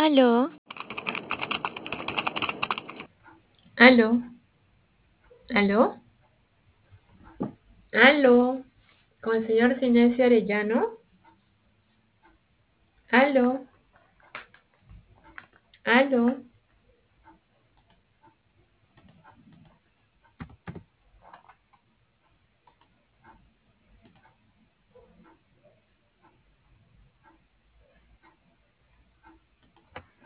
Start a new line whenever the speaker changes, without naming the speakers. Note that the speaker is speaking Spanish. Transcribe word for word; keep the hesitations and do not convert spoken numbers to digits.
Aló,
Aló, aló, aló, con el señor Sinesio Arellano. Aló, aló.